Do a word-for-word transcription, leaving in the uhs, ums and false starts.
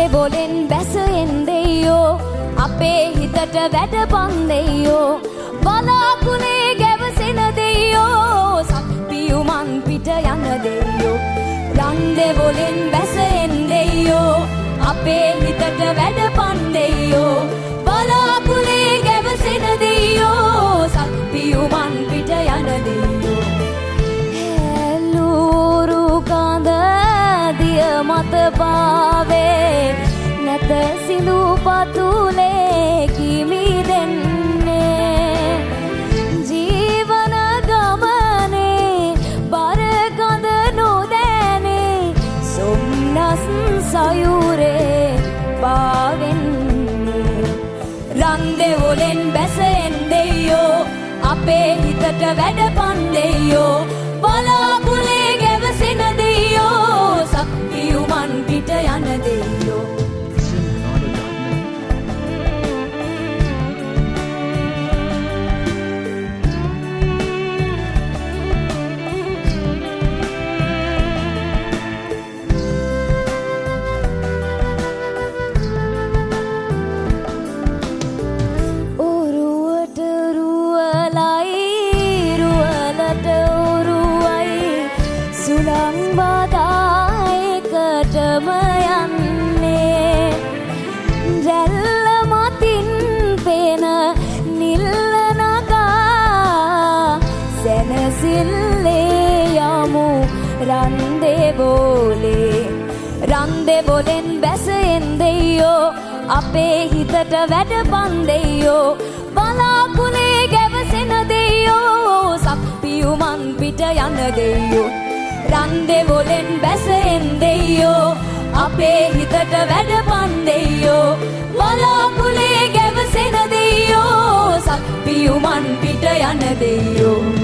දෙවොලෙන් බැස එන්දෙයෝ අපේ හිතට වැඩපන් දෙයෝ බලාකුලේ ගැවසෙන දෙයෝ සක්පියුමන් පිට යන දෙයෝ රන් දෙවොලෙන් බැස එන්දෙයෝ අපේ හිතට වැඩපන් දෙයෝ බලාකුලේ ගැවසෙන දෙයෝ සක්පියුමන් පිට යන දෙයෝ හැලුරු කඳ දිය මත පාවේ නැත සිඳු පතුලේ කිමි දෙන්නේ ජීවන ගමනේ බර කඳ නොදැනේ සොම්නස් සයුරේ පාවෙන්නේ රන් දෙවොලෙන් බැස එන්දෙයෝ අපේ හිතට වැඩපන් දෙයෝ බලාකුලේ ගැවසෙන දෙයෝ සක්පියුමන් පිට යන දෙයෝ රන් දෙවොලෙන් බැස එන්දෙයෝ අපේ හිතට වැඩපන් දෙයෝ බලාකුලේ ගැවසෙන දෙයෝ සක්පියුමන් පිට යන දෙයෝ රන් දෙවොලෙන් බැස එන්දෙයෝ අපේ හිතට වැඩපන් දෙයෝ බලාකුලේ ගැවසෙන දෙයෝ සක්පියුමන් පිට යන දෙයෝ